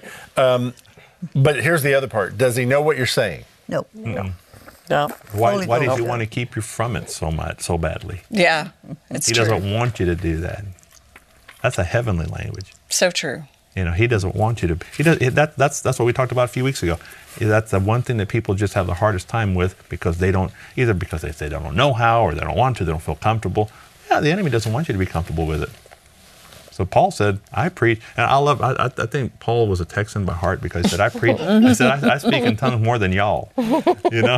But here's the other part. Does he know what you're saying? Nope. No. Why did you want to keep you from it so badly? Yeah, it's He true. doesn't want you to do that. That's a heavenly language. So true. He doesn't want you to. That's what we talked about a few weeks ago. That's the one thing that people just have the hardest time with because they don't, either because they say they don't know how or they don't want to, they don't feel comfortable. Yeah, the enemy doesn't want you to be comfortable with it. So Paul said, I preach, and I think Paul was a Texan by heart because he said, I preach, I said, I speak in tongues more than y'all, you know?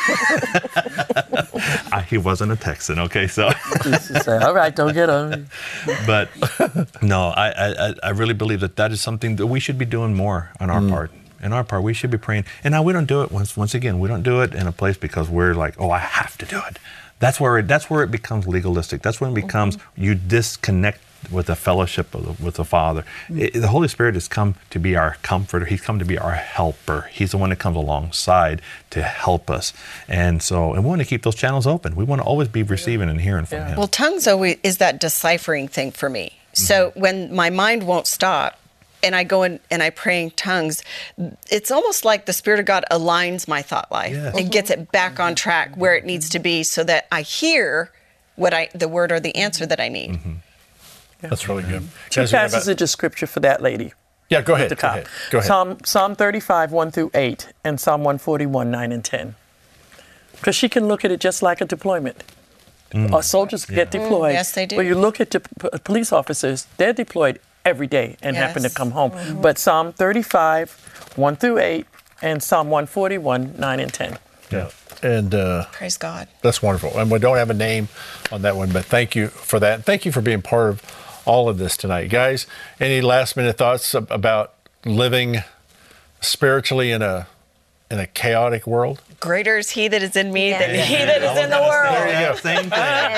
He wasn't a Texan, okay, so. All right, don't get on. But no, I really believe that is something that we should be doing more on our part. In our part, we should be praying. And now we don't do it, once again, we don't do it in a place because we're like, oh, I have to do it. That's where it becomes legalistic. That's when it becomes, you disconnect with the fellowship with the Father. The Holy Spirit has come to be our comforter. He's come to be our helper. He's the one that comes alongside to help us. And we want to keep those channels open. We want to always be receiving and hearing from Him. Well, tongues always is that deciphering thing for me. So when my mind won't stop, and I go in and I pray in tongues, it's almost like the Spirit of God aligns my thought life and gets it back on track where it needs to be so that I hear the word or the answer that I need. That's really good. Two passages of scripture for that lady. Yeah, go ahead. Go ahead. Psalm 35, 1 through 8, and Psalm 141, 9 and 10. Because she can look at it just like a deployment. Our soldiers get deployed. Yes, they do. When you look at the police officers, they're deployed every day and happen to come home. But Psalm 35, 1 through 8, and Psalm 141, 9 and 10. Yeah. And praise God. That's wonderful. And we don't have a name on that one, but thank you for that. And thank you for being part of all of this tonight. Guys, any last minute thoughts about living spiritually in a chaotic world? Greater is He that is in me than he that is in the world. There you go. Same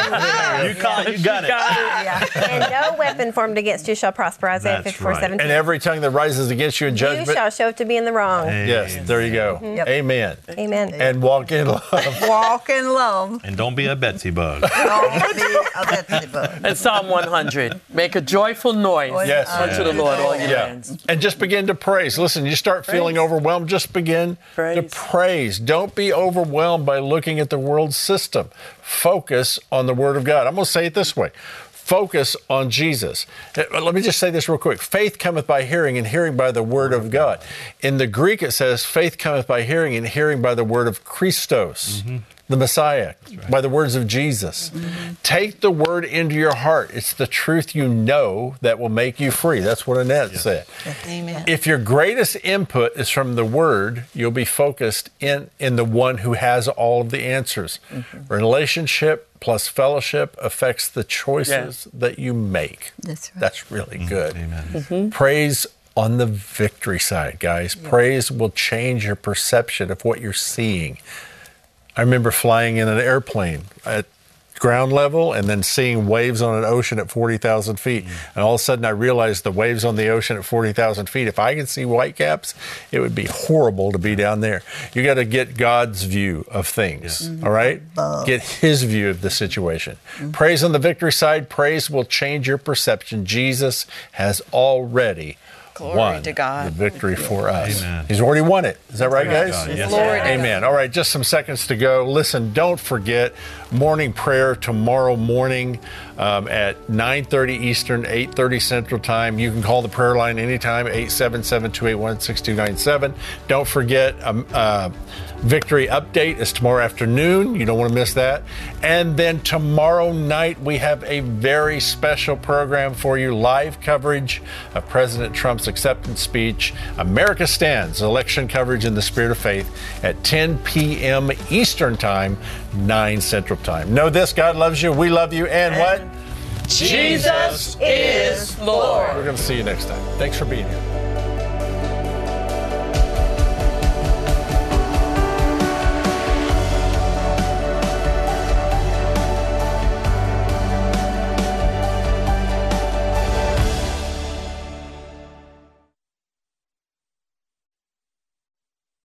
thing. You got it. And no weapon formed against you shall prosper, Isaiah 54:17. And every tongue that rises against you in judgment, you shall show to be in the wrong. Yes, there you go. Amen. Amen. And walk in love. Walk in love. And don't be a Betsy bug. Don't be a Betsy bug. And Psalm 100, make a joyful noise unto the Lord, all your lands. And just begin to praise. Listen, you start feeling overwhelmed, just begin to praise. Don't be overwhelmed by looking at the world system. Focus on the Word of God. I'm going to say it this way. Focus on Jesus. Let me just say this real quick. Faith cometh by hearing, and hearing by the Word of God. In the Greek, it says, faith cometh by hearing, and hearing by the Word of Christos, the Messiah, by the words of Jesus. Take the Word into your heart. It's the truth you know that will make you free. That's what Annette said. Amen. If your greatest input is from the Word, you'll be focused in the one who has all of the answers. Relationship plus fellowship affects the choices that you make. That's right. That's really good. Amen. Praise on the victory side, guys. Praise will change your perception of what you're seeing. I remember flying in an airplane at ground level and then seeing waves on an ocean at 40,000 feet. And all of a sudden I realized the waves on the ocean at 40,000 feet, if I could see whitecaps, it would be horrible to be down there. You got to get God's view of things, all right? Get His view of the situation. Praise on the victory side. Praise will change your perception. Jesus has already won to God. the victory for us. Amen. He's already won it. Is that right, guys? Yes, Lord. Amen. All right, just some seconds to go. Listen, don't forget morning prayer tomorrow morning at 9:30 Eastern, 8:30 Central Time. You can call the prayer line anytime, 877-281-6297. Don't forget, Victory Update is tomorrow afternoon. You don't want to miss that. And then tomorrow night, we have a very special program for you, live coverage of President Trump's acceptance speech, America Stands, election coverage in the spirit of faith at 10 p.m. Eastern Time, 9 Central Time. Know this, God loves you, we love you, and what? Jesus is Lord. We're going to see you next time. Thanks for being here.